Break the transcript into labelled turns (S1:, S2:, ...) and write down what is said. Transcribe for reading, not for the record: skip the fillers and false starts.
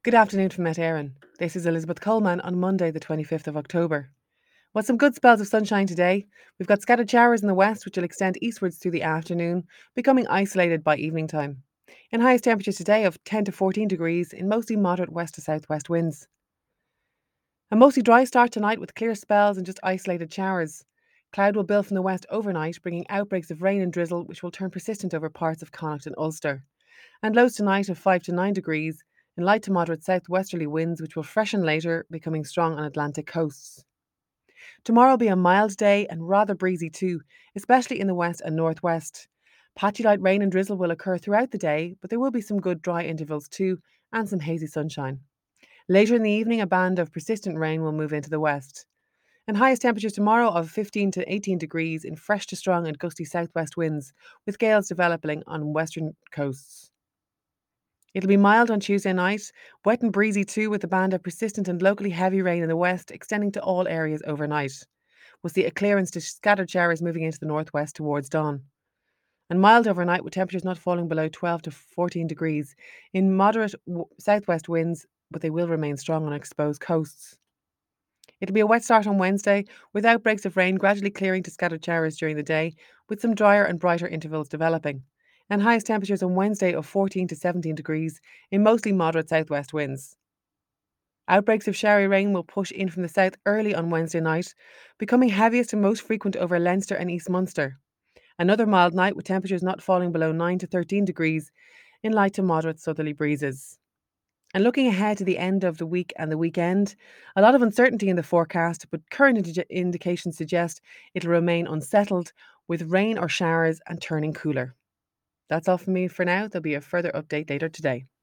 S1: Good afternoon from Met Éireann. This is Elizabeth Coleman on Monday, the 25th of October. With some good spells of sunshine today, we've got scattered showers in the west, which will extend eastwards through the afternoon, becoming isolated by evening time. In highest temperatures today of 10 to 14 degrees in mostly moderate west to southwest winds. A mostly dry start tonight with clear spells and just isolated showers. Cloud will build from the west overnight, bringing outbreaks of rain and drizzle, which will turn persistent over parts of Connacht and Ulster. And lows tonight of 5 to 9 degrees in light to moderate southwesterly winds, which will freshen later, becoming strong on Atlantic coasts. Tomorrow will be a mild day and rather breezy too, especially in the west and northwest. Patchy light rain and drizzle will occur throughout the day, but there will be some good dry intervals too, and some hazy sunshine. Later in the evening, a band of persistent rain will move into the west. And highest temperatures tomorrow of 15 to 18 degrees in fresh to strong and gusty southwest winds, with gales developing on western coasts. It'll be mild on Tuesday night, wet and breezy too, with a band of persistent and locally heavy rain in the west extending to all areas overnight. We'll see a clearance to scattered showers moving into the northwest towards dawn. And mild overnight with temperatures not falling below 12 to 14 degrees in moderate southwest winds, but they will remain strong on exposed coasts. It'll be a wet start on Wednesday, with outbreaks of rain gradually clearing to scattered showers during the day, with some drier and brighter intervals developing. And highest temperatures on Wednesday of 14 to 17 degrees in mostly moderate southwest winds. Outbreaks of showery rain will push in from the south early on Wednesday night, becoming heaviest and most frequent over Leinster and East Munster. Another mild night with temperatures not falling below 9 to 13 degrees in light to moderate southerly breezes. And looking ahead to the end of the week and the weekend, a lot of uncertainty in the forecast, but current indications suggest it'll remain unsettled with rain or showers and turning cooler. That's all from me for now. There'll be a further update later today.